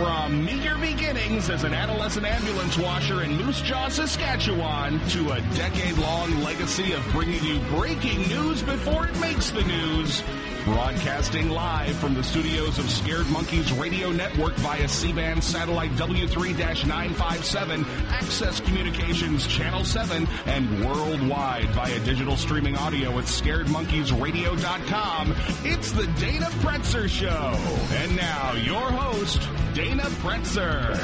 From meager beginnings as an adolescent ambulance washer in Moose Jaw, Saskatchewan, to a decade-long legacy of bringing you breaking news before it makes the news. Broadcasting live from the studios of Scared Monkeys Radio Network via C-band satellite W3-957, Access Communications Channel 7, and worldwide via digital streaming audio at scaredmonkeysradio.com. It's the Dana Pretzer Show. And now, your host, Dana Pretzer.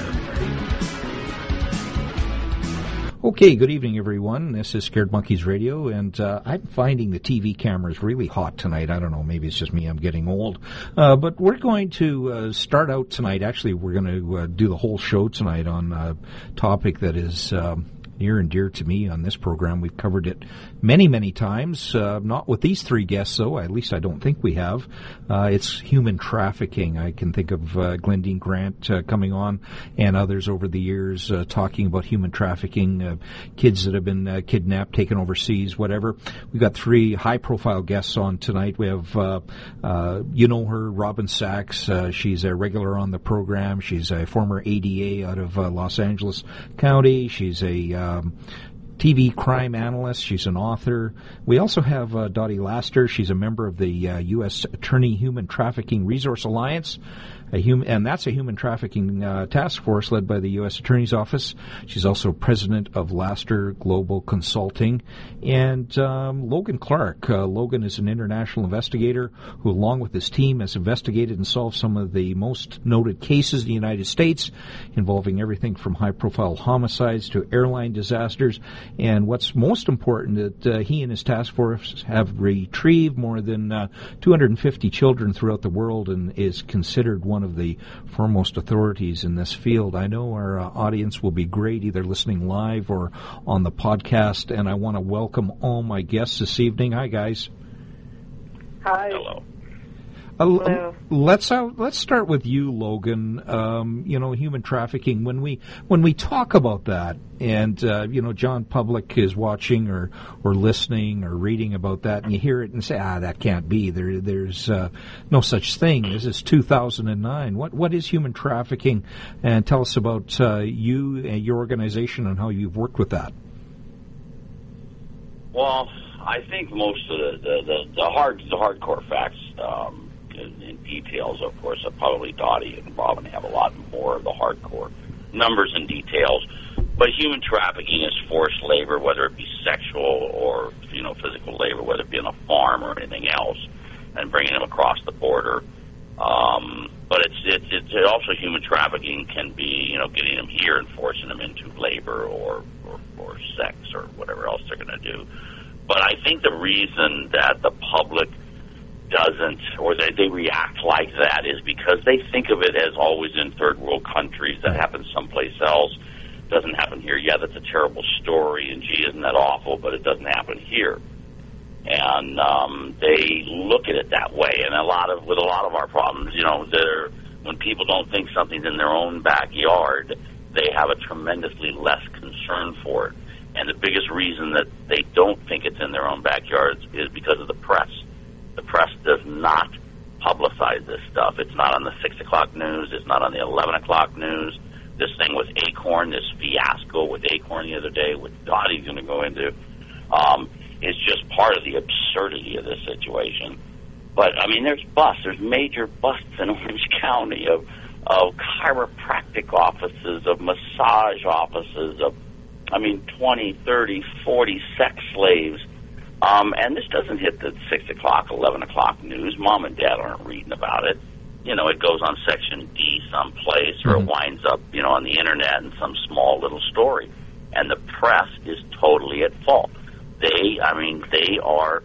Okay, good evening, everyone. This is Scared Monkeys Radio, and I'm finding the TV cameras really hot tonight. I don't know, maybe it's just me, I'm getting old. But we're going to start out tonight. Actually, we're going to do the whole show tonight on a topic that is near and dear to me on this program. We've covered it many, many times. Not with these three guests, though. At least I don't think we have. It's human trafficking. I can think of Glendine Grant coming on and others over the years talking about human trafficking, kids that have been kidnapped, taken overseas, whatever. We've got three high-profile guests on tonight. We have, you know her, Robin Sachs. She's a regular on the program. She's a former ADA out of Los Angeles County. She's a TV crime analyst. She's an author. We also have Dottie Laster. She's a member of the U.S. Attorney Human Trafficking Resource Alliance, and that's a human trafficking task force led by the U.S. Attorney's Office. She's also president of Laster Global Consulting. And Logan Clark. Logan is an international investigator who, along with his team, has investigated and solved some of the most noted cases in the United States, involving everything from high-profile homicides to airline disasters. And what's most important, that he and his task force have retrieved more than 250 children throughout the world, and is considered one of the foremost authorities in this field. I know our audience will be great, either listening live or on the podcast, and I want to welcome all my guests this evening. Hi, guys. Hi. Hello. Let's start with you, Logan. Human trafficking. When we talk about that, and John Public is watching or listening or reading about that, and you hear it and say, that can't be. There's no such thing. This is 2009. What is human trafficking? And tell us about you and your organization and how you've worked with that. Well, I think most of the hardcore facts. In details, of course, probably Dottie and Robin have a lot more of the hardcore numbers and details. But human trafficking is forced labor, whether it be sexual or physical labor, whether it be on a farm or anything else, and bringing them across the border. But it's also human trafficking can be getting them here and forcing them into labor or sex or whatever else they're going to do. But I think the reason that the public doesn't, or they react like that, is because they think of it as always in third world countries. That happens someplace else. Doesn't happen here. Yeah, that's a terrible story, and gee, isn't that awful? But it doesn't happen here. And they look at it that way. And with a lot of our problems, when people don't think something's in their own backyard, they have a tremendously less concern for it. And the biggest reason that they don't think it's in their own backyards is because of the press. The press does not publicize this stuff. It's not on the 6 o'clock news. It's not on the 11 o'clock news. This thing with Acorn, this fiasco with Acorn the other day, which Dottie's going to go into, is just part of the absurdity of this situation. But, there's major busts in Orange County of chiropractic offices, of massage offices, of 20, 30, 40 sex slaves. And this doesn't hit the 6 o'clock, 11 o'clock news. Mom and Dad aren't reading about it. It goes on Section D someplace, or it winds up, on the Internet in some small little story. And the press is totally at fault. They are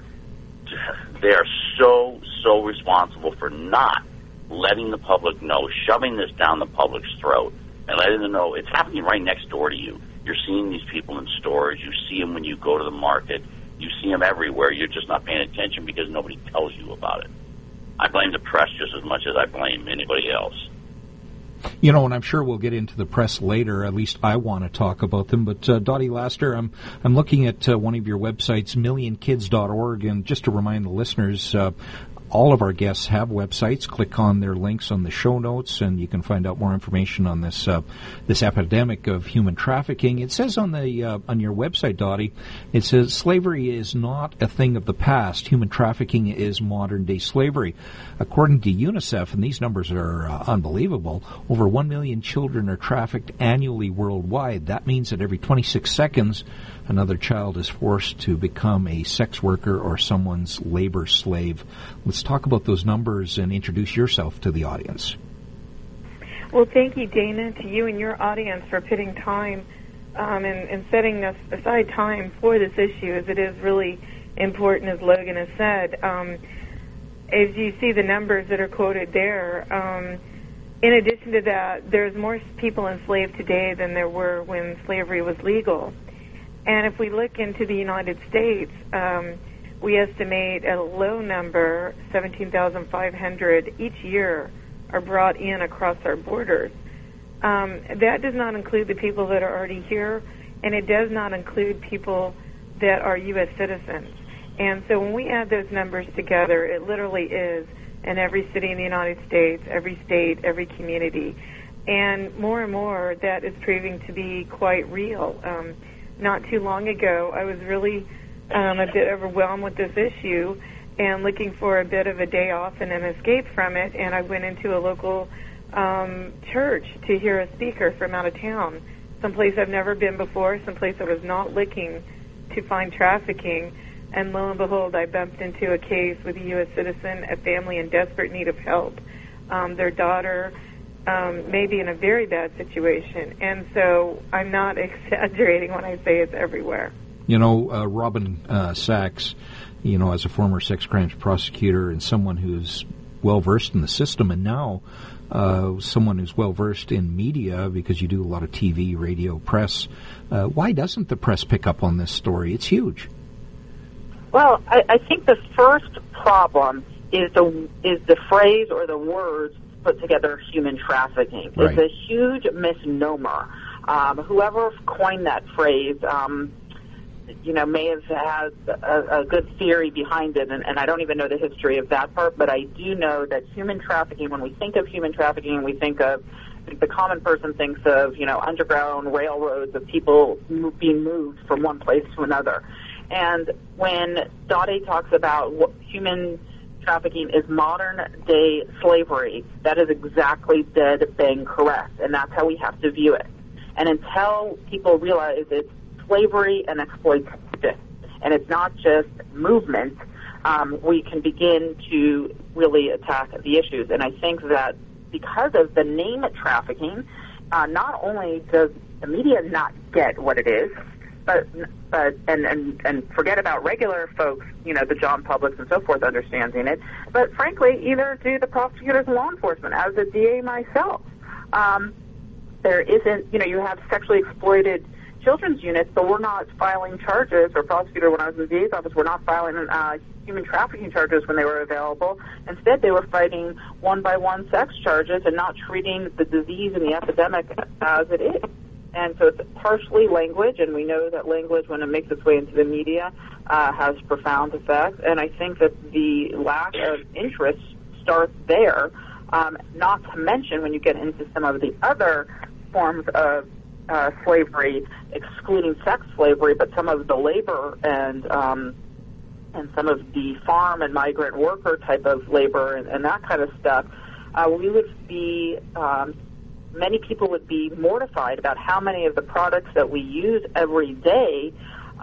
so responsible for not letting the public know, shoving this down the public's throat, and letting them know it's happening right next door to you. You're seeing these people in stores. You see them when you go to the market. You see them everywhere. You're just not paying attention because nobody tells you about it. I blame the press just as much as I blame anybody else. And I'm sure we'll get into the press later. At least I want to talk about them. But Dottie Laster, I'm looking at one of your websites, millionkids.org, and just to remind the listeners, all of our guests have websites. Click on their links on the show notes, and you can find out more information on this this epidemic of human trafficking. It says on the on your website, Dottie, it says slavery is not a thing of the past. Human trafficking is modern-day slavery. According to UNICEF, and these numbers are unbelievable, over 1 million children are trafficked annually worldwide. That means that every 26 seconds, another child is forced to become a sex worker or someone's labor slave. Let's talk about those numbers and introduce yourself to the audience. Well, thank you, Dana, to you and your audience for putting time and setting aside time for this issue, as it is really important, as Logan has said. As you see the numbers that are quoted there, in addition to that, there's more people enslaved today than there were when slavery was legal. And if we look into the United States, we estimate a low number, 17,500 each year, are brought in across our borders. That does not include the people that are already here, and it does not include people that are U.S. citizens. And so when we add those numbers together, it literally is in every city in the United States, every state, every community. And more, that is proving to be quite real. Not too long ago, I was really a bit overwhelmed with this issue and looking for a bit of a day off and an escape from it, and I went into a local church to hear a speaker from out of town, someplace I've never been before, someplace I was not looking to find trafficking, and lo and behold, I bumped into a case with a U.S. citizen, a family in desperate need of help. Their daughter may be in a very bad situation, and so I'm not exaggerating when I say it's everywhere. You know, Robin Sachs, you know, as a former sex crimes prosecutor and someone who's well-versed in the system, and now someone who's well-versed in media because you do a lot of TV, radio, press, why doesn't the press pick up on this story? It's huge. Well, I think the first problem is the phrase or the words put together, human trafficking. Right. It's a huge misnomer. Whoever coined that phrase, may have had a good theory behind it, and I don't even know the history of that part, but I do know that human trafficking, when we think of human trafficking, we think of, the common person thinks of, underground railroads of people being moved from one place to another. And when Dottie talks about what human trafficking is modern-day slavery, that is exactly dead bang correct, and that's how we have to view it. And until people realize it's slavery and exploitation, and it's not just movement, we can begin to really attack the issues. And I think that because of the name trafficking, not only does the media not get what it is, but forget about regular folks, the John Publics and so forth understanding it, but frankly, either do the prosecutors and law enforcement. As a DA myself, there isn't, you have sexually exploited children's units, but we're not filing charges, or prosecutor, when I was in the DA's office, we're not filing human trafficking charges when they were available. Instead, they were fighting one-by-one sex charges and not treating the disease and the epidemic as it is. And so it's partially language, and we know that language, when it makes its way into the media, has profound effects. And I think that the lack of interest starts there, not to mention when you get into some of the other forms of slavery, excluding sex slavery, but some of the labor and some of the farm and migrant worker type of labor and that kind of stuff, we would be... many people would be mortified about how many of the products that we use every day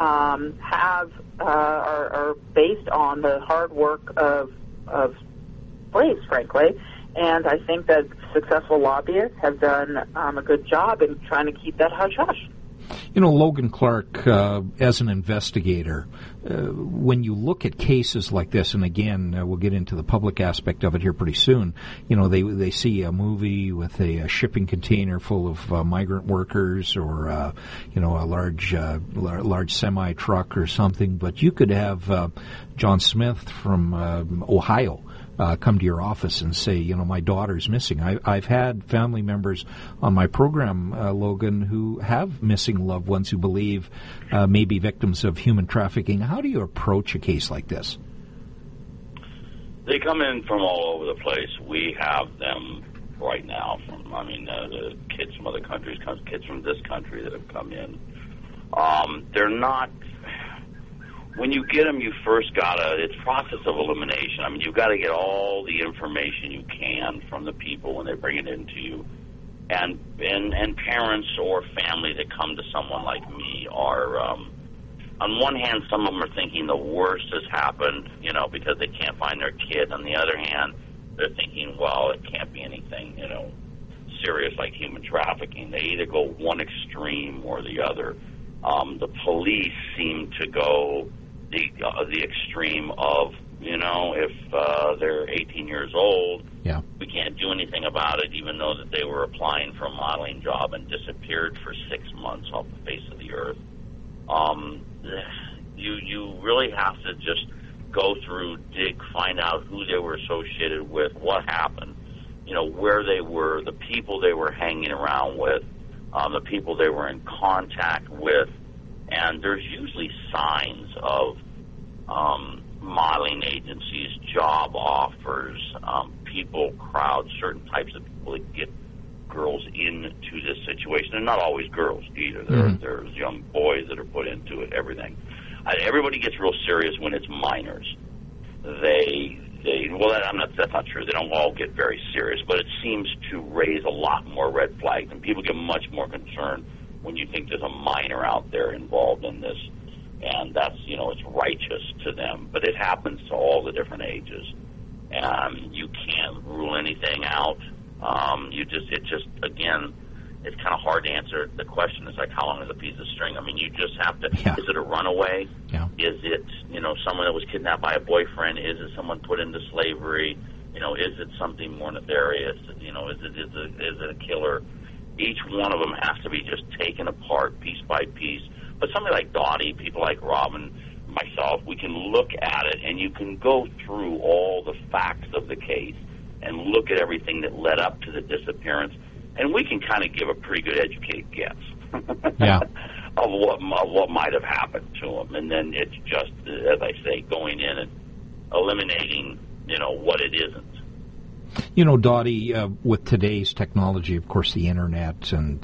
are based on the hard work of slaves, frankly. And I think that successful lobbyists have done a good job in trying to keep that hush-hush. Logan Clark, as an investigator, when you look at cases like this, and again, we'll get into the public aspect of it here pretty soon, they see a movie with a shipping container full of migrant workers or, a large semi-truck or something, but you could have John Smith from Ohio come to your office and say, my daughter's missing. I've had family members on my program, Logan, who have missing loved ones who believe may be victims of human trafficking. How do you approach a case like this? They come in from all over the place. We have them right now from, the kids from other countries, kids from this country that have come in. They're not, when you get them, you first it's process of elimination. You've got to get all the information you can from the people when they bring it into you. And parents or family that come to someone like me are, on one hand, some of them are thinking the worst has happened, because they can't find their kid. On the other hand, they're thinking, well, it can't be anything, serious like human trafficking. They either go one extreme or the other. The police seem to go the extreme of, if they're 18 years old, yeah, we can't do anything about it, even though that they were applying for a modeling job and disappeared for 6 months off the face of the earth. You really have to just go through, find out who they were associated with, what happened, where they were, the people they were hanging around with, the people they were in contact with, and there's usually signs of modeling agencies, job offers, people, crowds, certain types of people that get girls into this situation. They're not always girls either. There's young boys that are put into it, everything. Everybody gets real serious when it's minors. That's not true. They don't all get very serious, but it seems to raise a lot more red flags, and people get much more concerned when you think there's a minor out there involved in this, and that's, it's righteous to them, but it happens to all the different ages, and you can't rule anything out. Again, it's kind of hard to answer the question. It's like, how long is a piece of string? You just have to, Is it a runaway? Yeah. Is it, someone that was kidnapped by a boyfriend? Is it someone put into slavery? Is it something more nefarious? Is it a killer? Each one of them has to be just taken apart piece by piece. But somebody like Dottie, people like Robin, myself, we can look at it, and you can go through all the facts of the case and look at everything that led up to the disappearance, and we can kind of give a pretty good educated guess yeah. of what might have happened to them. And then it's just, as I say, going in and eliminating, what it isn't. Dottie, with today's technology, of course, the internet and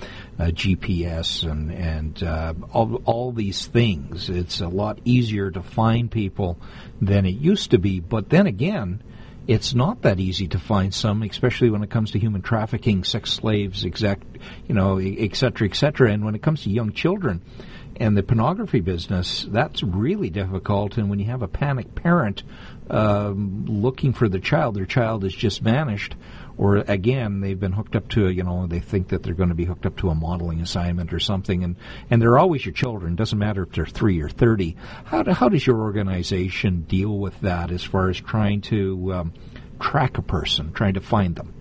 GPS and all these things, it's a lot easier to find people than it used to be. But then again, it's not that easy to find some, especially when it comes to human trafficking, sex slaves, et cetera, et cetera. And when it comes to young children and the pornography business, that's really difficult. And when you have a panicked parent looking for their child has just vanished, or again, they've been hooked up to, they think that they're going to be hooked up to a modeling assignment or something, and they're always your children. Doesn't matter if they're 3 or 30. How does your organization deal with that as far as trying to track a person, trying to find them?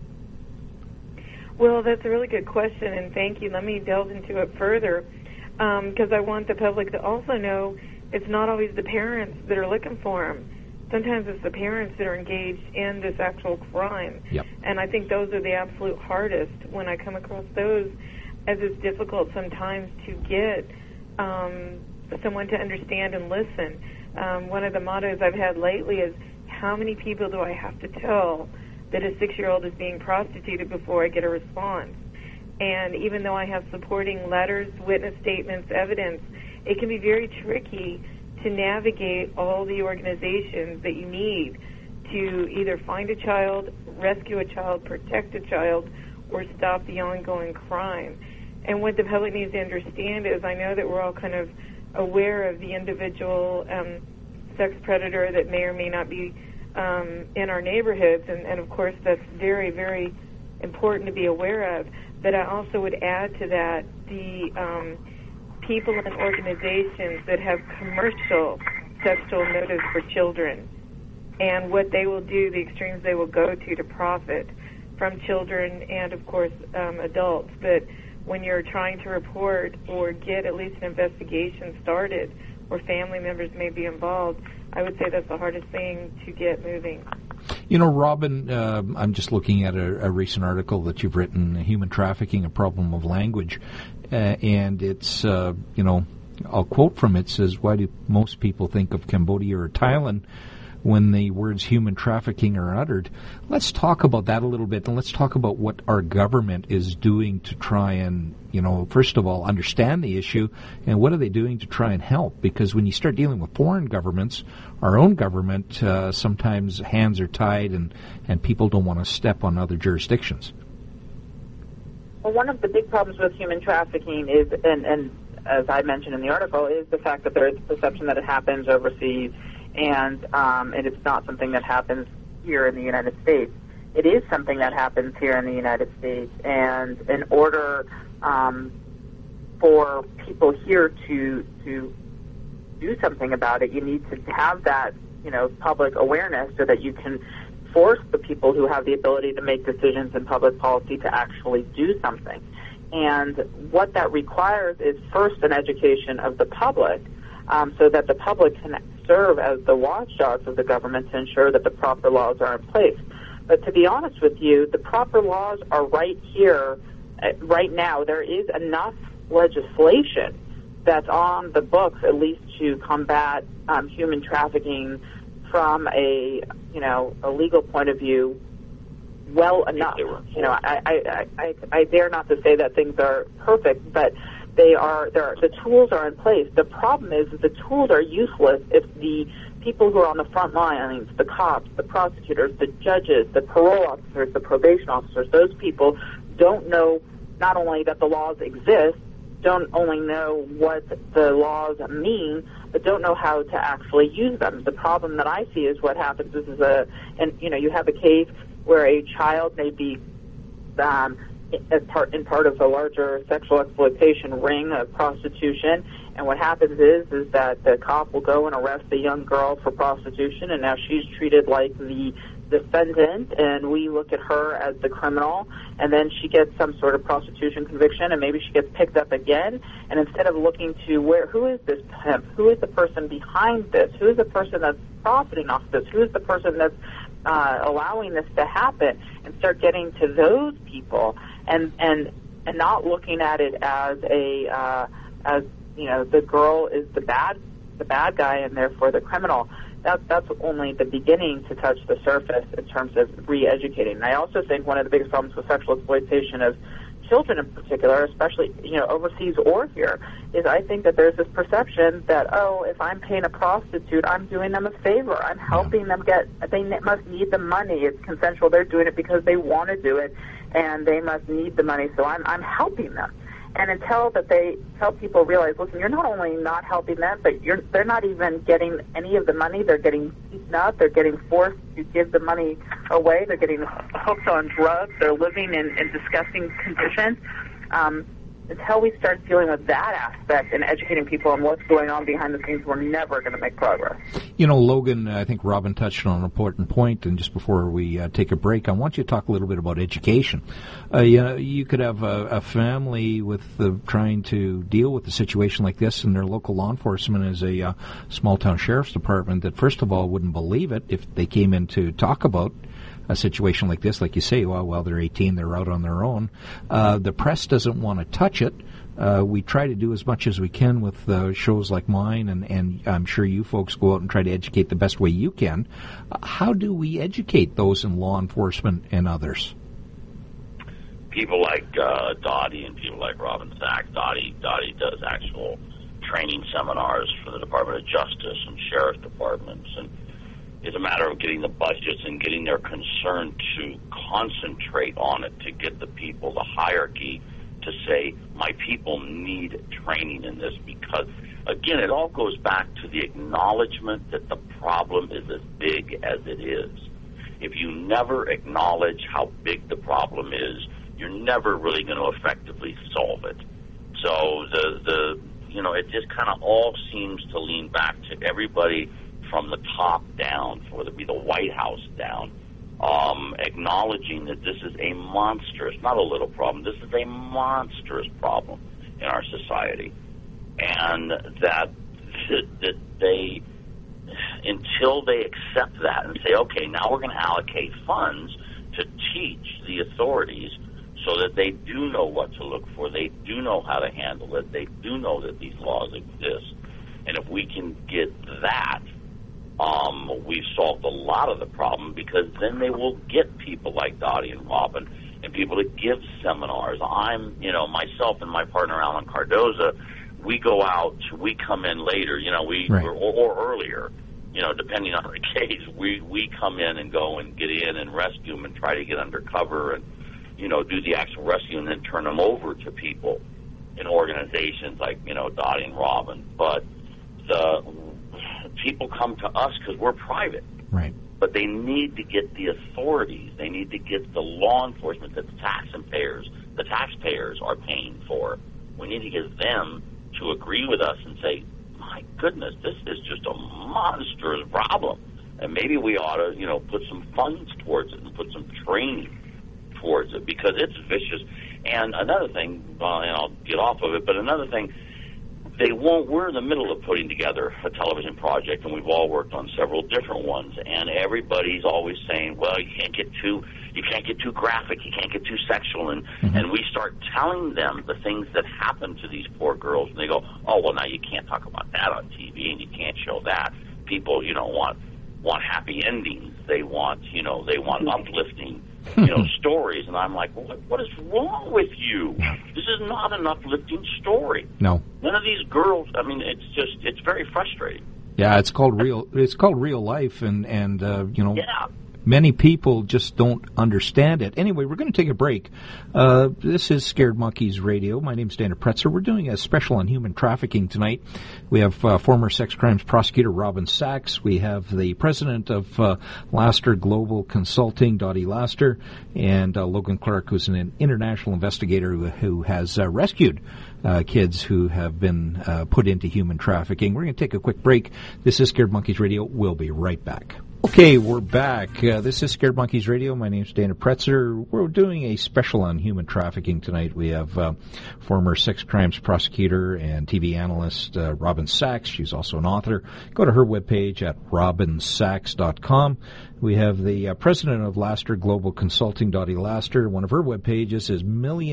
Well, that's a really good question, and thank you. Let me delve into it further, because I want the public to also know it's not always the parents that are looking for them. Sometimes it's the parents that are engaged in this actual crime. Yep. And I think those are the absolute hardest when I come across those, as it's difficult sometimes to get someone to understand and listen. One of the mottos I've had lately is, how many people do I have to tell that a 6-year-old is being prostituted before I get a response? And even though I have supporting letters, witness statements, evidence, it can be very tricky to navigate all the organizations that you need to either find a child, rescue a child, protect a child, or stop the ongoing crime. And what the public needs to understand is, I know that we're all kind of aware of the individual sex predator that may or may not be in our neighborhoods, and of course that's very, very important to be aware of. But I also would add to that the people and organizations that have commercial sexual motives for children, and what they will do, the extremes they will go to profit from children and, of course, adults. But when you're trying to report or get at least an investigation started where family members may be involved, I would say that's the hardest thing to get moving. Robin, I'm just looking at a recent article that you've written, Human Trafficking, A Problem of Language, and it's, I'll quote from it, says, why do most people think of Cambodia or Thailand when the words human trafficking are uttered. Let's talk about that a little bit, and let's talk about what our government is doing to try and, first of all, understand the issue, and what are they doing to try and help? Because when you start dealing with foreign governments, our own government, sometimes hands are tied and people don't want to step on other jurisdictions. Well, one of the big problems with human trafficking is, and as I mentioned in the article, is the fact that there is a perception that it happens overseas, and it's not something that happens here in the United States. It is something that happens here in the United States, and in order for people here to do something about it, you need to have that, public awareness so that you can force the people who have the ability to make decisions in public policy to actually do something. And what that requires is first an education of the public, so that the public can serve as the watchdogs of the government to ensure that the proper laws are in place. But to be honest with you, the proper laws are right here, right now. There is enough legislation that's on the books, at least to combat human trafficking from a legal point of view, well enough. I dare not to say that things are perfect, but the tools are in place. The problem is that the tools are useless if the people who are on the front lines, the cops, the prosecutors, the judges, the parole officers, the probation officers, those people don't know not only that the laws exist, don't only know what the laws mean, but don't know how to actually use them. The problem that I see is what happens is you have a case where a child may be in part of a larger sexual exploitation ring of prostitution, and what happens is that the cop will go and arrest the young girl for prostitution, and now she's treated like the defendant, and we look at her as the criminal, and then she gets some sort of prostitution conviction, and maybe she gets picked up again, and instead of looking to who is this pimp, who is the person behind this, who is the person that's profiting off this, who is the person that's allowing this to happen, and start getting to those people, and not looking at it as the girl is the bad guy and therefore the criminal. That's only the beginning to touch the surface in terms of re-educating. And I also think one of the biggest problems with sexual exploitation of children in particular, especially overseas or here, is I think that there's this perception that, if I'm paying a prostitute, I'm doing them a favor. I'm helping them they must need the money. It's consensual. They're doing it because they want to do it, and they must need the money, so I'm helping them. And until people realize, listen, you're not only not helping them, but they're not even getting any of the money. They're getting beaten up. They're getting forced to give the money away. They're getting hooked on drugs. They're living in disgusting conditions. Until we start dealing with that aspect and educating people on what's going on behind the scenes, we're never going to make progress. Logan, I think Robin touched on an important point, and just before we take a break, I want you to talk a little bit about education. You could have a family with trying to deal with a situation like this, and their local law enforcement is a small-town sheriff's department that, first of all, wouldn't believe it if they came in to talk about a situation like this. Like you say, well, they're 18, they're out on their own. The press doesn't want to touch it. We try to do as much as we can with shows like mine, and I'm sure you folks go out and try to educate the best way you can. How do we educate those in law enforcement and others? People like Dottie and people like Robin Sachs. Dottie does actual training seminars for the Department of Justice and Sheriff Departments, and it's a matter of getting the budgets and getting their concern to concentrate on it, to get the people, the hierarchy, to say, my people need training in this, because, again, it all goes back to the acknowledgement that the problem is as big as it is. If you never acknowledge how big the problem is, you're never really going to effectively solve it. So it just kind of all seems to lean back to everybody from the top down, whether it be the White House down, acknowledging that this is a monstrous, not a little problem, this is a monstrous problem in our society. And that they, until they accept that and say, okay, now we're going to allocate funds to teach the authorities so that they do know what to look for, they do know how to handle it, they do know that these laws exist. And if we can get that we've solved a lot of the problem, because then they will get people like Dottie and Robin and people to give seminars. Myself and my partner Alan Cardoza, we go out, we come in later, or earlier, depending on the case. We come in and go and get in and rescue them and try to get undercover and, do the actual rescue and then turn them over to people in organizations like, Dottie and Robin. But the people come to us because we're private. Right. But they need to get the authorities. They need to get the law enforcement that the taxpayers are paying for. We need to get them to agree with us and say, my goodness, this is just a monstrous problem. And maybe we ought to, put some funds towards it and put some training towards it, because it's vicious. And another thing, and I'll get off of it, but another thing, we're in the middle of putting together a television project, and we've all worked on several different ones, and everybody's always saying, well, you can't get too graphic, you can't get too sexual, and we start telling them the things that happen to these poor girls, and they go, oh, well, now you can't talk about that on TV, and you can't show that. People, want happy endings. They want uplifting, stories. And I'm like, what is wrong with you? This is not an uplifting story. No. None of these girls, it's very frustrating. Yeah, it's called real life, and Yeah. Many people just don't understand it. Anyway, we're going to take a break. This is Scared Monkeys Radio. My name's Dana Pretzer. We're doing a special on human trafficking tonight. We have former sex crimes prosecutor Robin Sachs. We have the president of Laster Global Consulting, Dottie Laster, and Logan Clark, who's an international investigator who has rescued kids who have been put into human trafficking. We're going to take a quick break. This is Scared Monkeys Radio. We'll be right back. Okay, we're back. This is Scared Monkeys Radio. My name's Dana Pretzer. We're doing a special on human trafficking tonight. We have former sex crimes prosecutor and TV analyst Robin Sachs. She's also an author. Go to her webpage at robinsachs.com. We have the president of Laster Global Consulting, Dottie Laster. One of her web pages is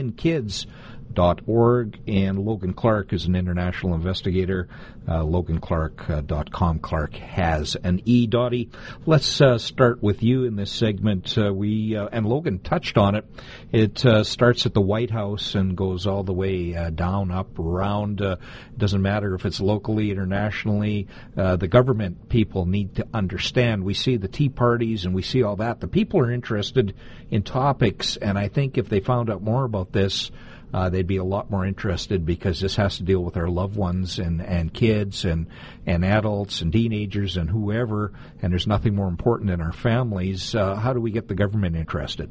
millionkids.org, and Logan Clark is an international investigator, loganclark.com. Clark has an E. Dottie, let's start with you in this segment. And Logan touched on it. It starts at the White House and goes all the way down, up, around. Doesn't matter if it's locally, internationally. The government people need to understand. We see the Tea Parties and we see all that. The people are interested in topics, and I think if they found out more about this, they'd be a lot more interested, because this has to deal with our loved ones and kids and adults and teenagers and whoever, and there's nothing more important than our families. How do we get the government interested?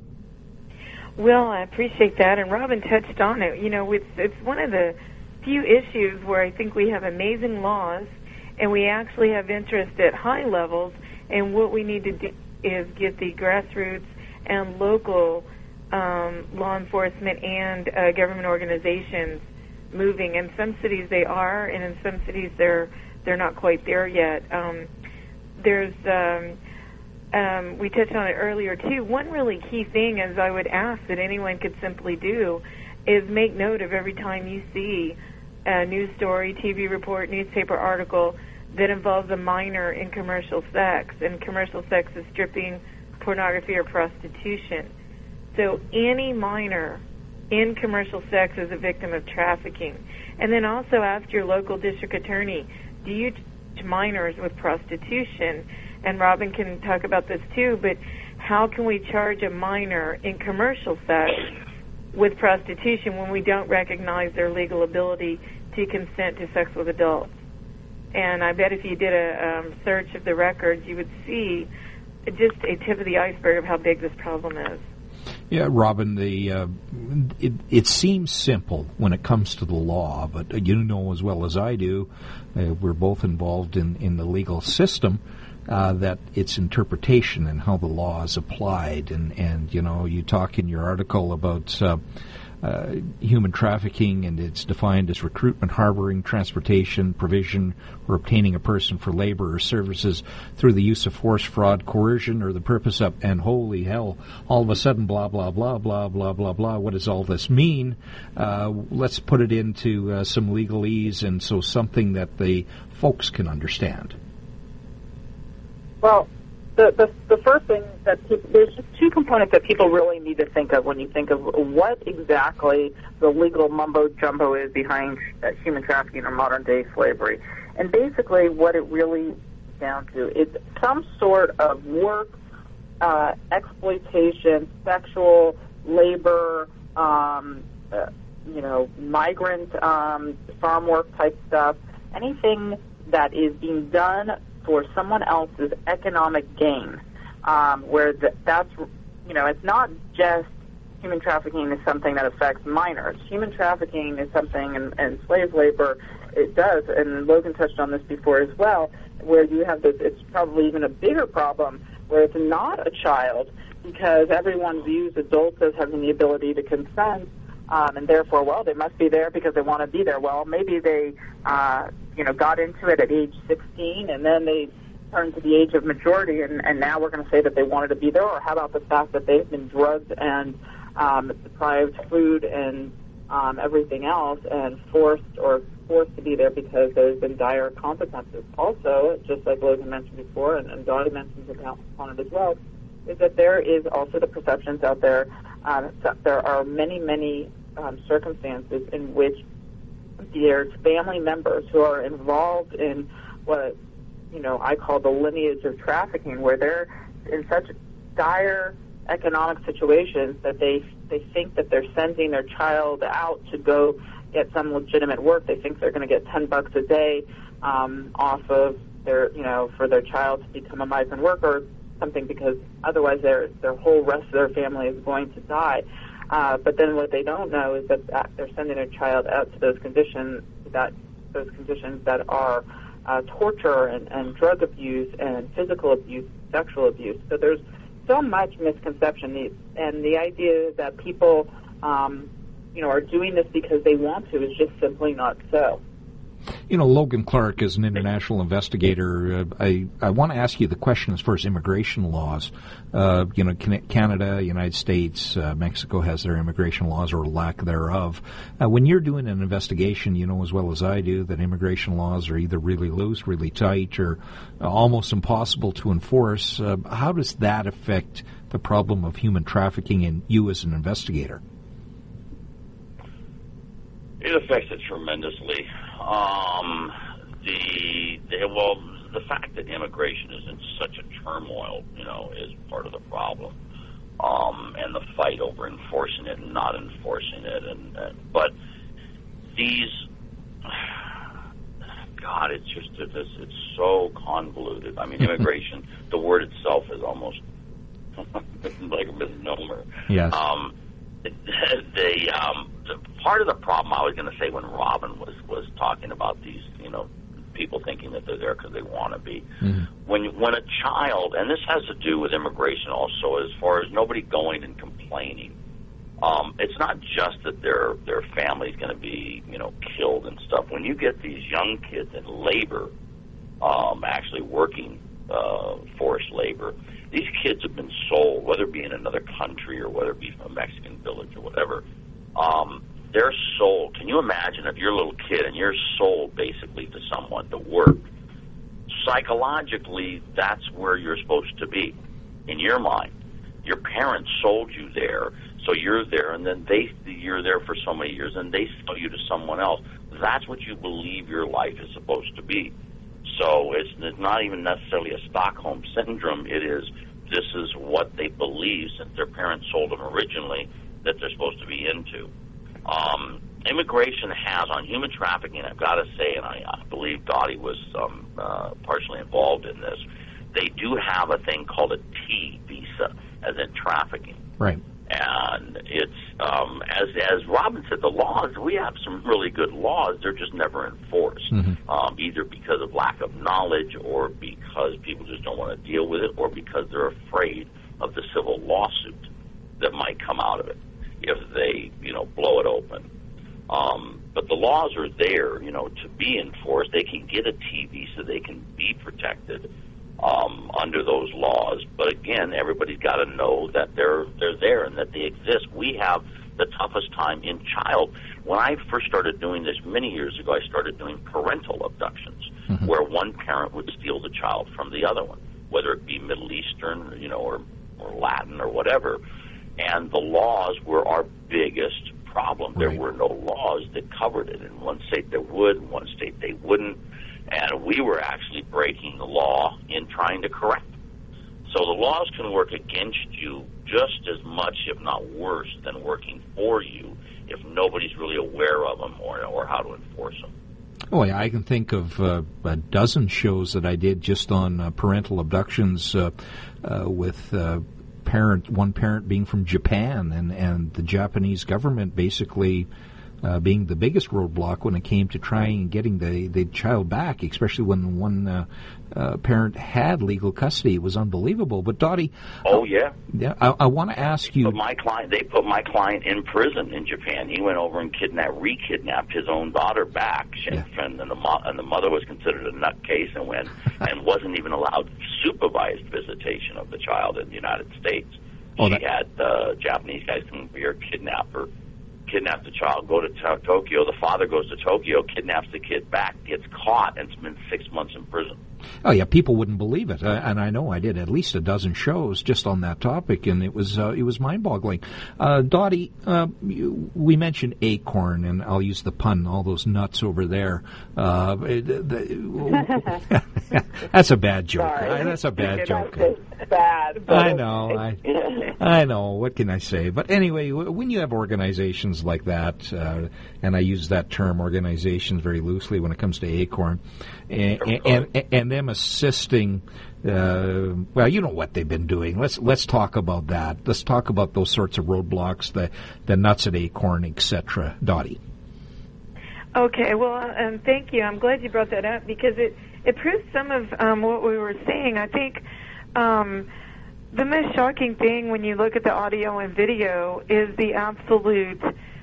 Well, I appreciate that, and Robin touched on it. It's one of the few issues where I think we have amazing laws, and we actually have interest at high levels, and what we need to do is get the grassroots and local law enforcement and government organizations moving. In some cities they are, and in some cities they're not quite there yet. We touched on it earlier too. One really key thing is I would ask that anyone could simply do is make note of every time you see a news story, TV report, newspaper article that involves a minor in commercial sex, and commercial sex is stripping, pornography, or prostitution. So any minor in commercial sex is a victim of trafficking. And then also ask your local district attorney, do you charge minors with prostitution? And Robin can talk about this too, but how can we charge a minor in commercial sex with prostitution when we don't recognize their legal ability to consent to sex with adults? And I bet if you did a search of the records, you would see just a tip of the iceberg of how big this problem is. Yeah, Robin, it seems simple when it comes to the law, but you know as well as I do, we're both involved in the legal system, that it's interpretation and how the law is applied. And you talk in your article about human trafficking, and it's defined as recruitment, harboring, transportation, provision, or obtaining a person for labor or services through the use of force, fraud, coercion, or the purpose of, and holy hell, all of a sudden, blah, blah, blah, blah, blah, blah, blah. What does all this mean? Let's put it into some legalese, and so something that the folks can understand. Well, the first thing that there's just two components that people really need to think of when you think of what exactly the legal mumbo-jumbo is behind human trafficking or modern-day slavery. And basically what it really is down to is some sort of work, exploitation, sexual labor, migrant farm work type stuff, anything that is being done for someone else's economic gain, where that's, it's not just human trafficking is something that affects minors. Human trafficking is something, and slave labor, it does, and Logan touched on this before as well, where you have this, it's probably even a bigger problem, where it's not a child, because everyone views adults as having the ability to consent, and therefore, well, they must be there because they want to be there. Well, maybe they, got into it at age 16, and then they turned to the age of majority, and now we're going to say that they wanted to be there. Or how about the fact that they've been drugged and deprived food and everything else, and forced to be there because there's been dire consequences. Also, just like Logan mentioned before, and Dottie mentions upon it as well, is that there is also the perceptions out there. There are many, many circumstances in which there's family members who are involved in what I call the lineage of trafficking, where they're in such dire economic situations that they think that they're sending their child out to go get some legitimate work. They think they're going to get $10 a day off of their, for their child to become a migrant worker or something, because otherwise their whole rest of their family is going to die. But then what they don't know is that they're sending their child out to those conditions that are torture and drug abuse and physical abuse, sexual abuse. So there's so much misconception, and the idea that people, are doing this because they want to is just simply not so. Logan Clark is an international investigator. I want to ask you the question as far as immigration laws. Canada, United States, Mexico has their immigration laws or lack thereof. When you're doing an investigation, you know as well as I do that immigration laws are either really loose, really tight, or almost impossible to enforce. How does that affect the problem of human trafficking and you as an investigator? It affects it tremendously. The fact that immigration is in such a turmoil, is part of the problem, and the fight over enforcing it and not enforcing it, but these, God, it's so convoluted. I mean, immigration, the word itself is almost like a misnomer. Yes. Part of the problem I was going to say when Robin was talking about these, people thinking that they're there because they want to be. Mm-hmm. When a child, and this has to do with immigration also, as far as nobody going and complaining, it's not just that their family's going to be, killed and stuff. When you get these young kids in labor, actually working forced labor, these kids have been sold, whether it be in another country or whether it be from a Mexican village or whatever. They're sold. Can you imagine if you're a little kid and you're sold basically to someone to work? Psychologically, that's where you're supposed to be in your mind. Your parents sold you there, so you're there, and then you're there for so many years, and they sell you to someone else. That's what you believe your life is supposed to be. So it's not even necessarily a Stockholm syndrome. This is what they believe, since their parents sold them originally, that they're supposed to be into. Immigration has, on human trafficking, I've got to say, and I believe Dottie was partially involved in this, they do have a thing called a T visa, as in trafficking. Right. And it's, as Robin said, the laws, we have some really good laws, they're just never enforced, either because of lack of knowledge or because people just don't want to deal with it or because they're afraid of the civil lawsuit that might come out of it if they, blow it open. But the laws are there, to be enforced. They can get a T visa, they can be protected under those laws. But again, everybody's got to know that they're there and that they exist. We have the toughest time in child. When I first started doing this many years ago, I started doing parental abductions, where one parent would steal the child from the other one. whether it be Middle Eastern, or Latin or whatever. And the laws were our biggest problem. There were no laws that covered it. In one state there would, in one state they wouldn't. And we were actually breaking the law in trying to correct them. So the laws can work against you just as much, if not worse, than working for you if nobody's really aware of them or how to enforce them. Oh, yeah, I can think of a dozen shows that I did just on parental abductions with one parent being from Japan and the Japanese government basically being the biggest roadblock when it came to trying and getting the child back, especially when one parent had legal custody. It was unbelievable. But Dottie, I want to ask you. They put my client in prison in Japan. He went over and re-kidnapped his own daughter back, and the mother was considered a nutcase and wasn't even allowed supervised visitation of the child in the United States. She had Japanese guys come over here, kidnap the child, go to Tokyo. The father goes to Tokyo, kidnaps the kid back, gets caught, and spends 6 months in prison. Oh, yeah, people wouldn't believe it. And I know I did at least a dozen shows just on that topic, and it was mind-boggling. Dottie, we mentioned Acorn, and I'll use the pun, all those nuts over there. That's a bad joke. That's a bad joke. It's bad. I know. I know. What can I say? But anyway, when you have organizations like that, and I use that term, organizations, very loosely when it comes to Acorn, and them assisting, well, you know what they've been doing. Let's talk about that. Let's talk about those sorts of roadblocks, the nuts at Acorn, etc. Dottie. Okay, well, thank you. I'm glad you brought that up because it proves some of what we were saying. I think the most shocking thing when you look at the audio and video is the absolute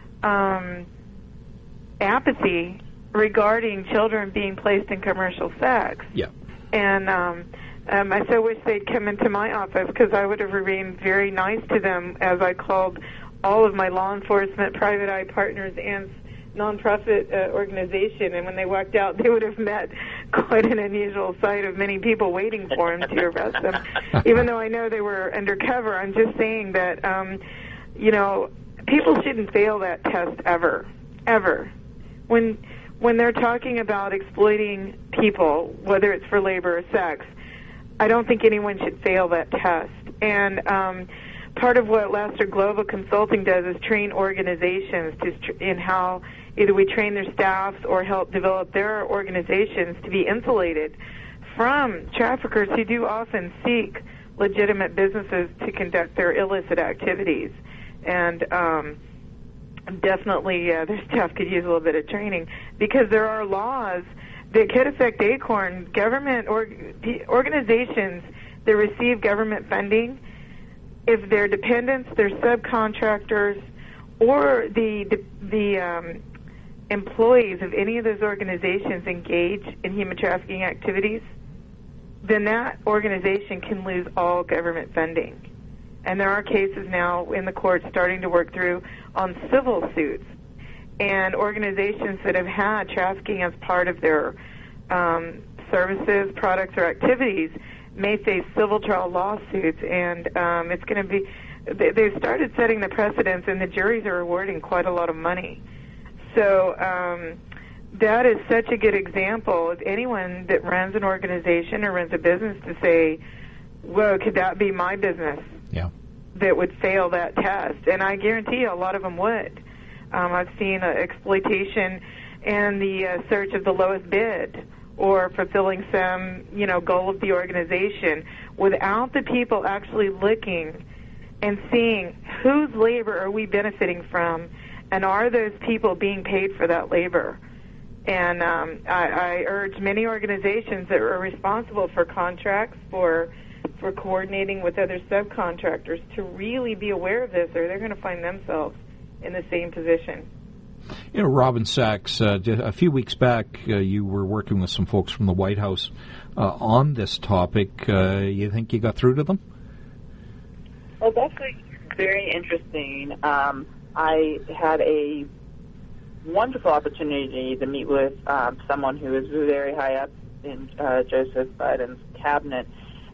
apathy regarding children being placed in commercial sex. Yeah. And I so wish they'd come into my office because I would have remained very nice to them as I called all of my law enforcement, private eye partners, and nonprofit organization. And when they walked out, they would have met quite an unusual sight of many people waiting for them to arrest them. Even though I know they were undercover, I'm just saying that, people shouldn't fail that test ever. When they're talking about exploiting people, whether it's for labor or sex, I don't think anyone should fail that test. And part of what Laster Global Consulting does is train organizations in how either we train their staffs or help develop their organizations to be insulated from traffickers who do often seek legitimate businesses to conduct their illicit activities. And definitely their staff could use a little bit of training because there are laws that could affect Acorn. Government organizations that receive government funding, if their dependents, their subcontractors, or the employees of any of those organizations engage in human trafficking activities, then that organization can lose all government funding. And there are cases now in the courts starting to work through on civil suits. And organizations that have had trafficking as part of their services, products, or activities may face civil trial lawsuits. And it's going to be, they've started setting the precedents, and the juries are awarding quite a lot of money. So that is such a good example of anyone that runs an organization or runs a business to say, whoa, could that be my business? Yeah. That would fail that test. And I guarantee you a lot of them would. I've seen exploitation and the search of the lowest bid or fulfilling some, goal of the organization without the people actually looking and seeing whose labor are we benefiting from and are those people being paid for that labor. And I urge many organizations that are responsible for contracts, for coordinating with other subcontractors to really be aware of this, or they're going to find themselves in the same position. Robin Sachs, a few weeks back, you were working with some folks from the White House on this topic. You think you got through to them? Well, that's very interesting. I had a wonderful opportunity to meet with someone who is very high up in Joseph Biden's cabinet,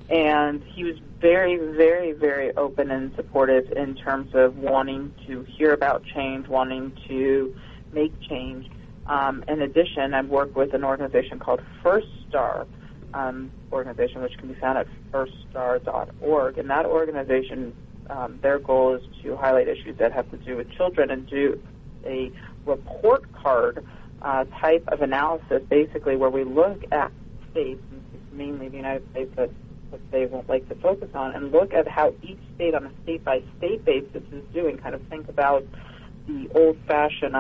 And he was very, very, very open and supportive in terms of wanting to hear about change, wanting to make change. In addition, I work with an organization called First Star organization, which can be found at firststar.org. And that organization, their goal is to highlight issues that have to do with children and do a report card type of analysis, basically, where we look at states, mainly the United States, that they won't like to focus on, and look at how each state on a state-by-state basis is doing. Kind of think about the old-fashioned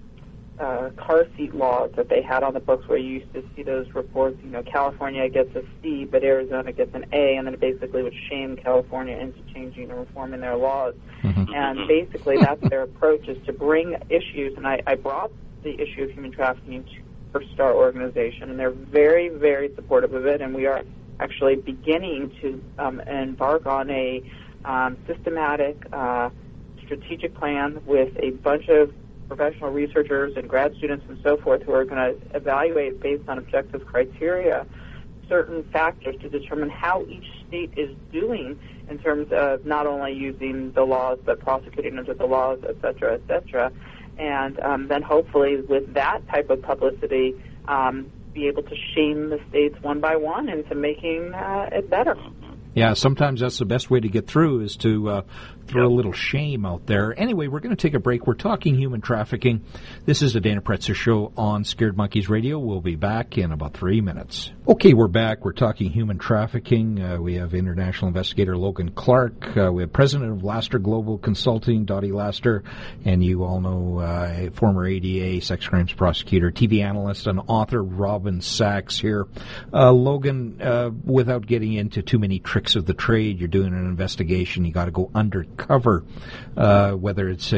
car seat laws that they had on the books, where you used to see those reports, California gets a C, but Arizona gets an A, and then it basically would shame California into changing and reforming their laws. Mm-hmm. And basically that's their approach, is to bring issues, and I brought the issue of human trafficking to First Star organization, and they're very, very supportive of it, and we are actually beginning to embark on a systematic, strategic plan with a bunch of professional researchers and grad students and so forth, who are going to evaluate, based on objective criteria, certain factors to determine how each state is doing in terms of not only using the laws but prosecuting under the laws, et cetera, and then hopefully with that type of publicity be able to shame the states one by one into making it better. Yeah, sometimes that's the best way to get through, is to throw a little shame out there. Anyway, we're going to take a break. We're talking human trafficking. This is the Dana Pretzer Show on Scared Monkeys Radio. We'll be back in about 3 minutes. Okay, we're back. We're talking human trafficking. We have international investigator Logan Clark. We have president of Laster Global Consulting, Dottie Laster, and you all know former ADA sex crimes prosecutor, TV analyst, and author Robin Sachs here. Logan, without getting into too many tricks of the trade, you're doing an investigation. You got to go undercover, whether it's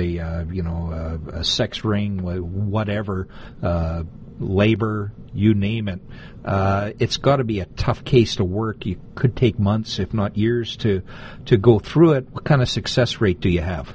a sex ring, whatever, labor, you name it. It's got to be a tough case to work. You could take months, if not years, to go through it. What kind of success rate do you have?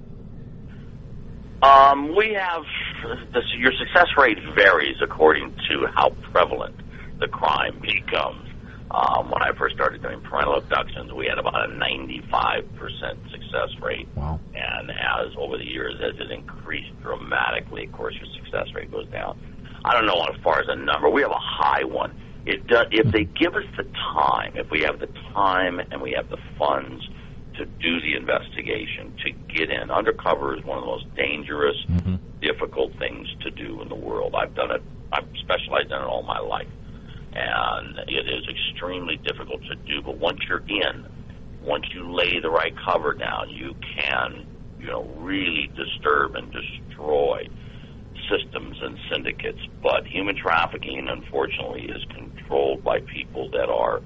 We have your success rate varies according to how prevalent the crime becomes. When I first started doing parental abductions, we had about a 95% success rate. Wow. And as over the years, as it increased dramatically, of course, your success rate goes down. I don't know as far as a number. We have a high one. If they give us the time, if we have the time and we have the funds to do the investigation, to get in. Undercover is one of the most dangerous, difficult things to do in the world. I've done it. I've specialized in it all my life. And it is extremely difficult to do, but once you're in, once you lay the right cover down, you can, really disturb and destroy systems and syndicates. But human trafficking, unfortunately, is controlled by people that are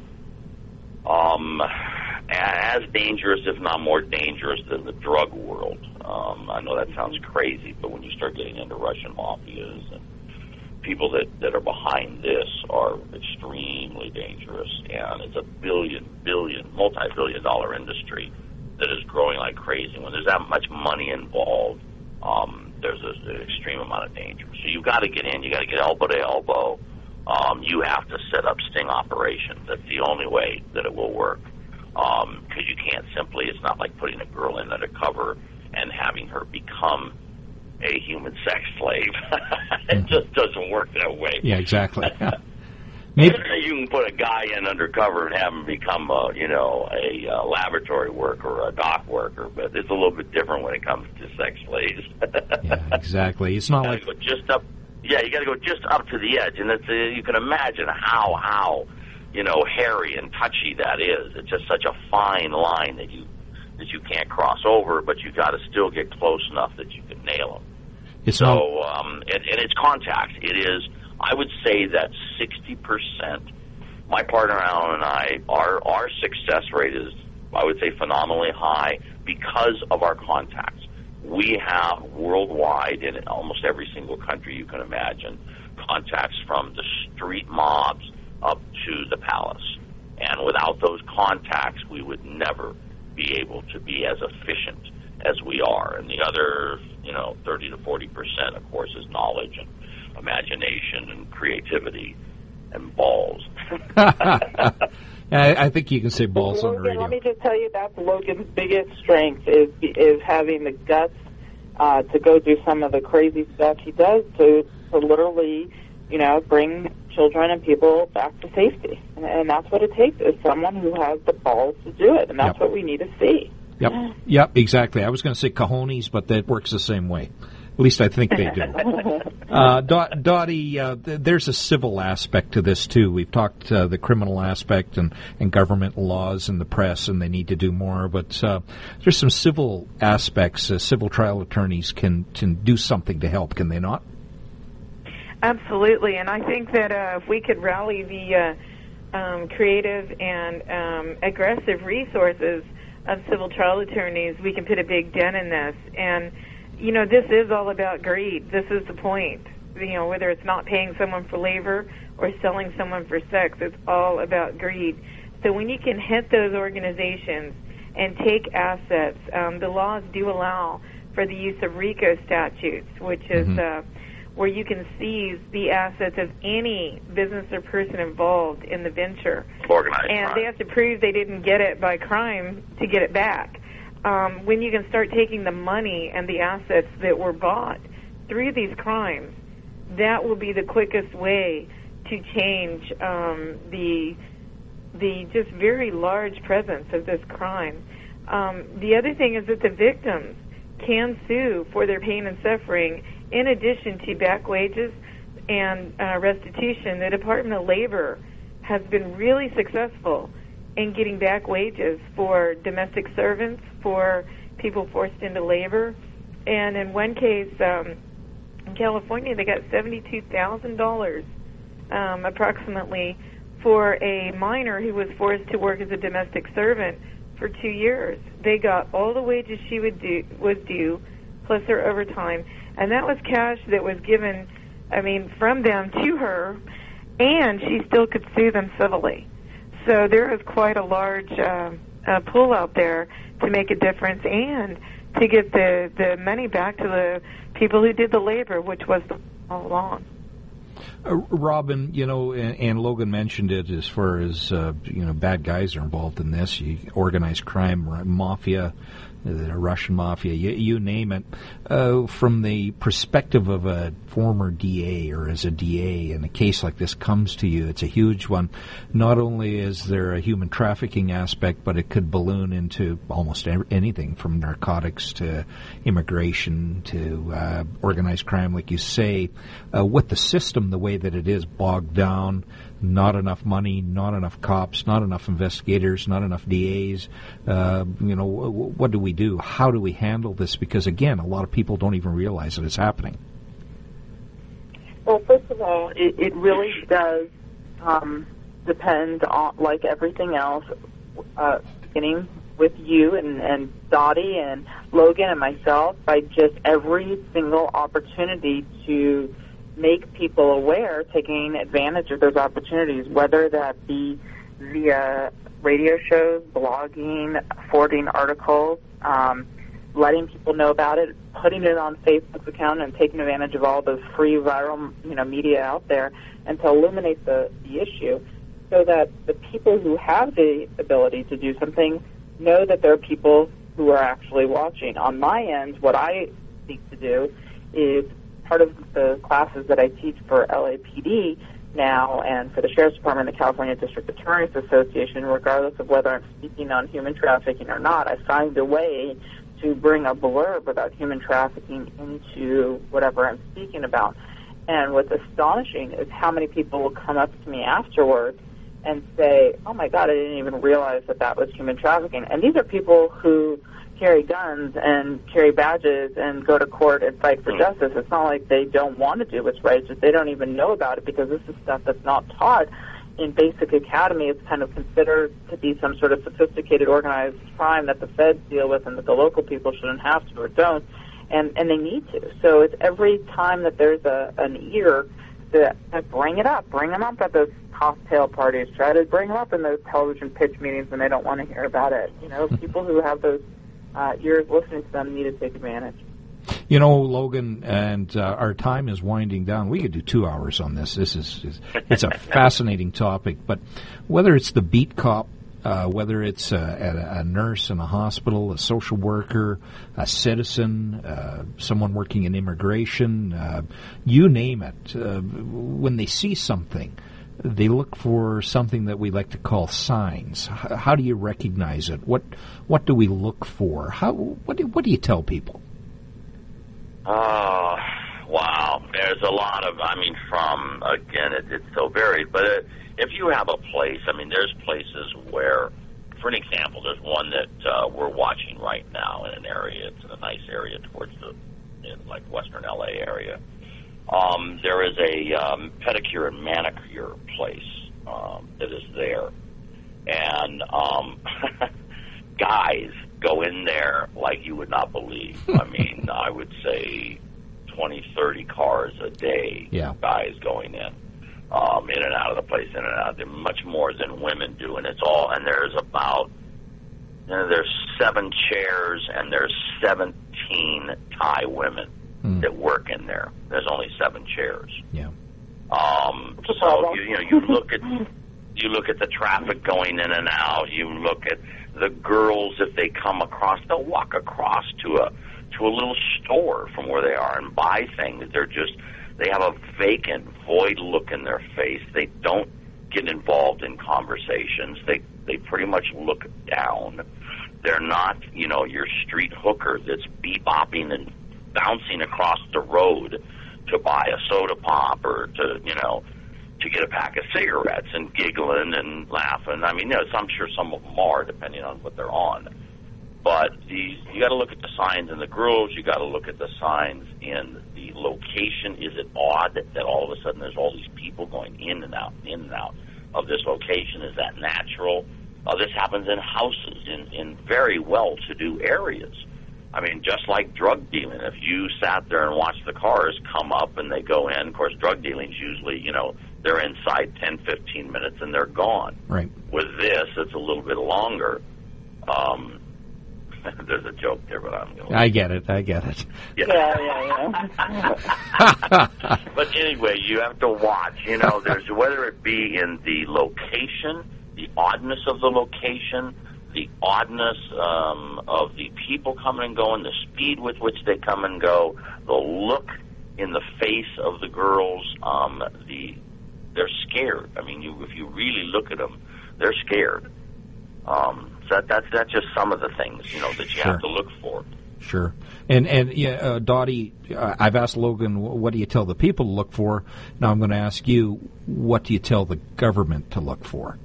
as dangerous, if not more dangerous, than the drug world. I know that sounds crazy, but when you start getting into Russian mafias and people that are behind this are extremely dangerous, and it's a multi-billion dollar industry that is growing like crazy. When there's that much money involved, there's an extreme amount of danger. So you've got to get in, you got to get elbow to elbow. You have to set up sting operations. That's the only way that it will work. Because you can't simply, it's not like putting a girl in undercover and having her become a human sex slave. It just doesn't work that way. Yeah, exactly. Maybe you can put a guy in undercover and have him become a laboratory worker or a dock worker, but it's a little bit different when it comes to sex slaves. Yeah, exactly. It's not like you got to go just up to the edge, and you can imagine how hairy and touchy that is. It's just such a fine line that you can't cross over, but you got to still get close enough that you can nail them. And it's contacts. It is, I would say that 60%, my partner Alan and I, our success rate is, I would say, phenomenally high because of our contacts. We have worldwide, in almost every single country you can imagine, contacts from the street mobs up to the palace. And without those contacts, we would never be able to be as efficient as we are. And the other, 30 to 40%, of course, is knowledge and imagination and creativity and balls. I think you can say balls on the radio. Let me just tell you, that's Logan's biggest strength is having the guts to go do some of the crazy stuff he does to literally, bring children and people back to safety. And that's what it takes, is someone who has the balls to do it. And that's what we need to see. Yep, exactly. I was going to say cojones, but that works the same way. At least I think they do. Dottie, there's a civil aspect to this, too. We've talked the criminal aspect and government laws and the press, and they need to do more. But there's some civil aspects. Civil trial attorneys can do something to help, can they not? Absolutely. And I think that if we could rally the creative and aggressive resources of civil trial attorneys, we can put a big dent in this. And this is all about greed. This is the point. Whether it's not paying someone for labor or selling someone for sex, it's all about greed. So when you can hit those organizations and take assets, the laws do allow for the use of RICO statutes, which is where you can seize the assets of any business or person involved in the venture. Organized and crime. They have to prove they didn't get it by crime to get it back. When you can start taking the money and the assets that were bought through these crimes, that will be the quickest way to change the just very large presence of this crime. The other thing is that the victims can sue for their pain and suffering in addition to back wages and restitution. The Department of Labor has been really successful in getting back wages for domestic servants, for people forced into labor. And in one case, in California, they got $72,000 approximately for a minor who was forced to work as a domestic servant for 2 years. They got all the wages she was due, plus her overtime. And that was cash that was given, from them to her, and she still could sue them civilly. So there is quite a large pool out there to make a difference and to get the money back to the people who did the labor, which was all along. Robin, and Logan mentioned it as far as, bad guys are involved in this. Organized crime, mafia, the Russian mafia, you name it. From the perspective of a former DA or as a DA, and a case like this comes to you, it's a huge one. Not only is there a human trafficking aspect, but it could balloon into almost anything from narcotics to immigration to organized crime, like you say. With the system the way that it is, bogged down, not enough money, not enough cops, not enough investigators, not enough DAs. What do we do? How do we handle this? Because, again, a lot of people don't even realize that it's happening. Well, first of all, it really does depend on, like everything else, beginning with you and Dottie and Logan and myself, by just every single opportunity to make people aware, taking advantage of those opportunities, whether that be via radio shows, blogging, forwarding articles, letting people know about it, putting it on Facebook's account, and taking advantage of all the free viral media out there, and to illuminate the issue, so that the people who have the ability to do something know that there are people who are actually watching. On my end, what I seek to do is, part of the classes that I teach for LAPD now and for the Sheriff's Department and the California District Attorneys Association, regardless of whether I'm speaking on human trafficking or not, I find a way to bring a blurb about human trafficking into whatever I'm speaking about. And what's astonishing is how many people will come up to me afterwards and say, oh my God, I didn't even realize that was human trafficking. And these are people who carry guns and carry badges and go to court and fight for justice. It's not like they don't want to do what's right, it's just they don't even know about it, because this is stuff that's not taught in basic academy. It's kind of considered to be some sort of sophisticated organized crime that the feds deal with and that the local people shouldn't have to or don't, and they need to. So it's every time that there's an ear to bring it up, bring them up at those cocktail parties, try to bring them up in those television pitch meetings when they don't want to hear about it. People who have those ears listening to them need to take advantage. You know, Logan, and our time is winding down. We could do 2 hours on this. It's a fascinating topic. But whether it's the beat cop, whether it's a nurse in a hospital, a social worker, a citizen, someone working in immigration, you name it, when they see something, they look for something that we like to call signs. How do you recognize it? What do we look for? What do you tell people? Wow. There's a lot of, it's so varied, but if you have a place, there's places where, for an example, there's one that we're watching right now in an area. It's in a nice area towards like Western LA area. There is a pedicure and manicure place that is there, and guys go in there like you would not believe. I would say 20, 30 cars a day. Yeah. Guys going in and out of the place, in and out. They're much more than women do, and there's about there's 7 chairs and there's 17 Thai women that work in there. There's only 7 chairs. Yeah. So you look at the traffic going in and out. You look at the girls, if they come across, they'll walk across to a little store from where they are and buy things. They have a vacant, void look in their face. They don't get involved in conversations. They pretty much look down. They're not, your street hooker that's bebopping and bouncing across the road to buy a soda pop or to get a pack of cigarettes and giggling and laughing. I'm sure some of them are, depending on what they're on. But you got to look at the signs in the girls. You got to look at the signs in the location. Is it odd that all of a sudden there's all these people going in and out of this location? Is that natural? This happens in houses in very well-to-do areas. Just like drug dealing. If you sat there and watched the cars come up and they go in, of course, drug dealing's usually, they're inside 10, 15 minutes and they're gone. Right. With this, it's a little bit longer. There's a joke there, but I'm going to... I get it. Yeah. But anyway, you have to watch. There's whether it be in the location, the oddness of the location, the oddness of the people coming and going, the speed with which they come and go, the look in the face of the girls, they're scared. If you really look at them, they're scared. So that's just some of the things, that you have to look for. Sure. And Dottie, I've asked Logan, what do you tell the people to look for? Now I'm going to ask you, what do you tell the government to look for?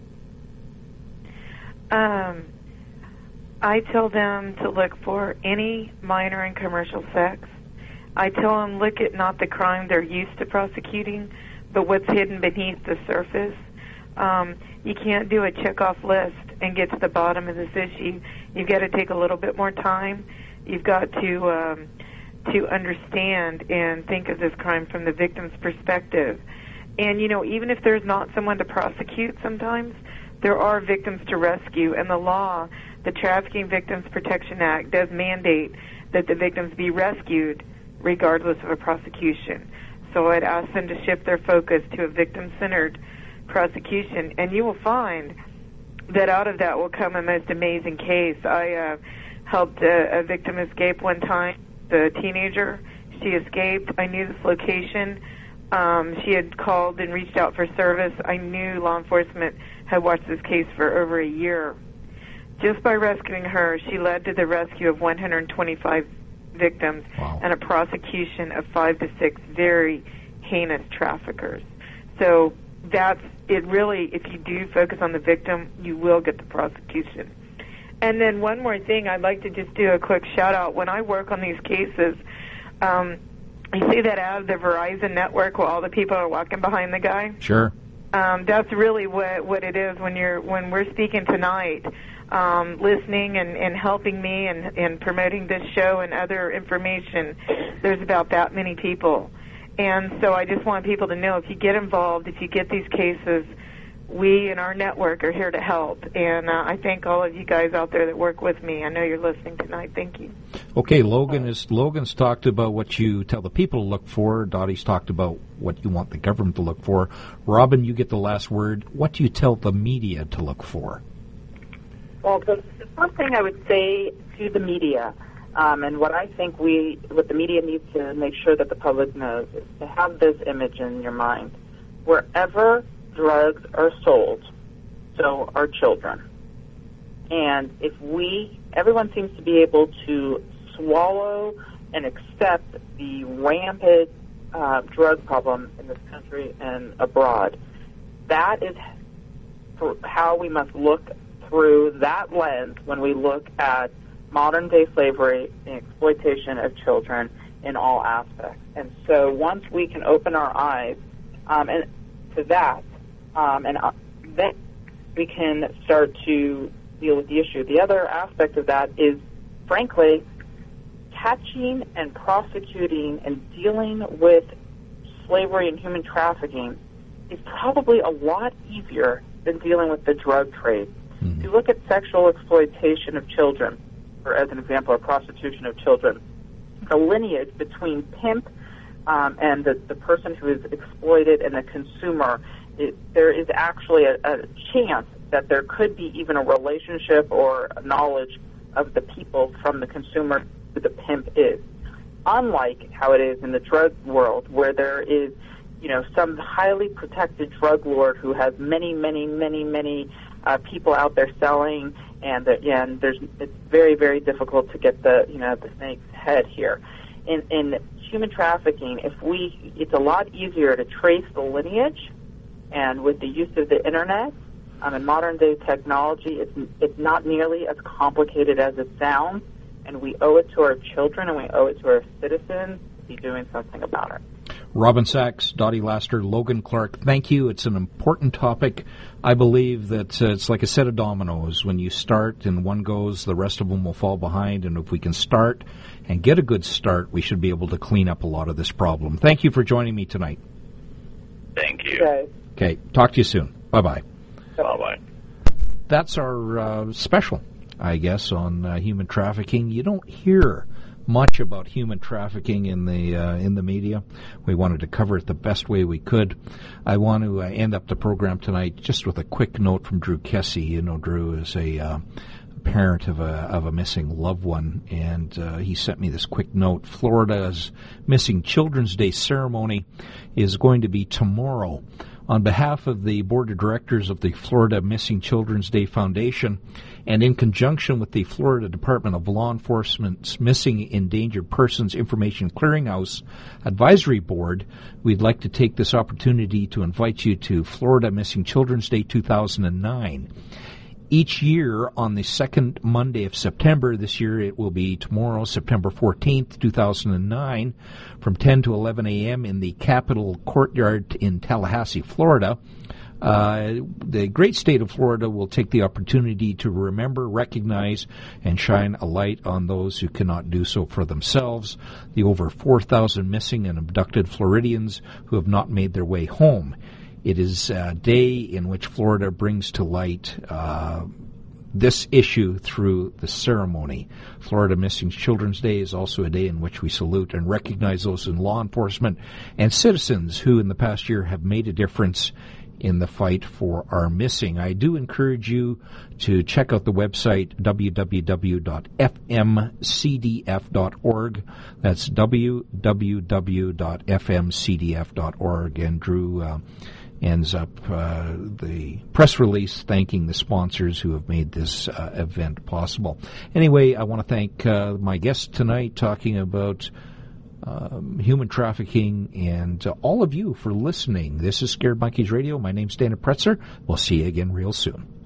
I tell them to look for any minor and commercial sex. I tell them look at not the crime they're used to prosecuting, but what's hidden beneath the surface. You can't do a check-off list and get to the bottom of this issue. You've got to take a little bit more time. You've got to understand and think of this crime from the victim's perspective. And, even if there's not someone to prosecute sometimes, there are victims to rescue. And the law, the Trafficking Victims Protection Act, does mandate that the victims be rescued regardless of a prosecution. So I'd ask them to shift their focus to a victim-centered prosecution, and you will find that out of that will come a most amazing case. I helped a victim escape one time, the teenager. She escaped. I knew this location. She had called and reached out for service. I knew law enforcement had watched this case for over a year. Just by rescuing her, she led to the rescue of 125 victims. Wow. And a prosecution of 5 to 6 very heinous traffickers. So that's it. Really, if you do focus on the victim, you will get the prosecution. And then one more thing, I'd like to just do a quick shout out. When I work on these cases, you see that out of the Verizon network where all the people are walking behind the guy? Sure. That's really what it is when we're speaking tonight, listening and helping me and promoting this show and other information. There's about that many people. And so I just want people to know, if you get involved, if you get these cases, we in our network are here to help. And I thank all of you guys out there that work with me. I know you're listening tonight. Thank you. Okay, Logan's talked about what you tell the people to look for. Dottie's talked about what you want the government to look for. Robin, you get the last word. What do you tell the media to look for? Well, the first thing I would say to the media, and what I think what the media needs to make sure that the public knows, is to have this image in your mind. Wherever drugs are sold, so are children. And if everyone seems to be able to swallow and accept the rampant drug problem in this country and abroad, that is how we must look through that lens when we look at modern-day slavery and exploitation of children in all aspects. And so once we can open our eyes and to that, then we can start to deal with the issue. The other aspect of that is, frankly, catching and prosecuting and dealing with slavery and human trafficking is probably a lot easier than dealing with the drug trade. Mm-hmm. If you look at sexual exploitation of children, or as an example, or prostitution of children, the lineage between pimp and the person who is exploited and the consumer, there is actually a chance that there could be even a relationship or a knowledge of the people from the consumer who the pimp is. Unlike how it is in the drug world, where there is, some highly protected drug lord who has many people out there selling, and it's very, very difficult to get the snake's head here. In human trafficking, it's a lot easier to trace the lineage, and with the use of the internet and modern day technology, it's not nearly as complicated as it sounds, and we owe it to our children and we owe it to our citizens to be doing something about it. Robin Sachs, Dottie Laster, Logan Clark, thank you. It's an important topic. I believe that it's like a set of dominoes. When you start and one goes, the rest of them will fall behind. And if we can start and get a good start, we should be able to clean up a lot of this problem. Thank you for joining me tonight. Thank you. Okay, talk to you soon. Bye-bye. Bye-bye. That's our special, I guess, on human trafficking. You don't hear much about human trafficking in the media. We wanted to cover it the best way we could. I want to end up the program tonight just with a quick note from Drew Kesse. Drew is a parent of a missing loved one, and he sent me this quick note. Florida's Missing Children's Day ceremony is going to be tomorrow. On behalf of the Board of Directors of the Florida Missing Children's Day Foundation, and in conjunction with the Florida Department of Law Enforcement's Missing Endangered Persons Information Clearinghouse Advisory Board, we'd like to take this opportunity to invite you to Florida Missing Children's Day 2009. Each year on the second Monday of September, this year it will be tomorrow, September 14th, 2009, from 10 to 11 a.m. in the Capitol Courtyard in Tallahassee, Florida. The great state of Florida will take the opportunity to remember, recognize, and shine a light on those who cannot do so for themselves, the over 4,000 missing and abducted Floridians who have not made their way home. It is a day in which Florida brings to light this issue through the ceremony. Florida Missing Children's Day is also a day in which we salute and recognize those in law enforcement and citizens who in the past year have made a difference in the fight for our missing. I do encourage you to check out the website www.fmcdf.org. That's www.fmcdf.org. And Drew ends up the press release thanking the sponsors who have made this event possible. Anyway, I want to thank my guest tonight talking about human trafficking, and all of you for listening. This is Scared Monkeys Radio. My name's Dana Pretzer. We'll see you again real soon.